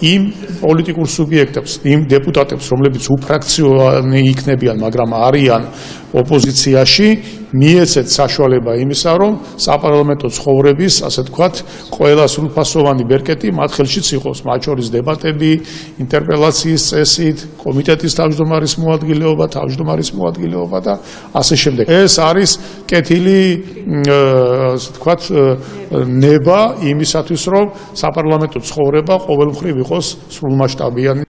იმ პოლიტიკურ სუბიექტებს, იმ დეპუტატებს, რომლებიც უფრაქციონი იქნებიან, მაგრამ არიან ოპოზიციაში, მიეცეთ საშუალება იმისა, რომ საპარლამენტო ცხოვრების, ასე თქვათ, ყველა სრულფასოვანი ბერკეტი მათ ხელშიც იყოს, მათ შორის დებატები, ინტერპელაციის წესით, კომიტეტის თავმჯდომარის მოადგილეობა და ასე შემდეგ. ეს არის კეთილი, ასე თქვათ, ნება იმისათვის, რომ საპარლამენტო ცხოვრება ყოველმხრივ იყოს სრულმასშტაბიანი.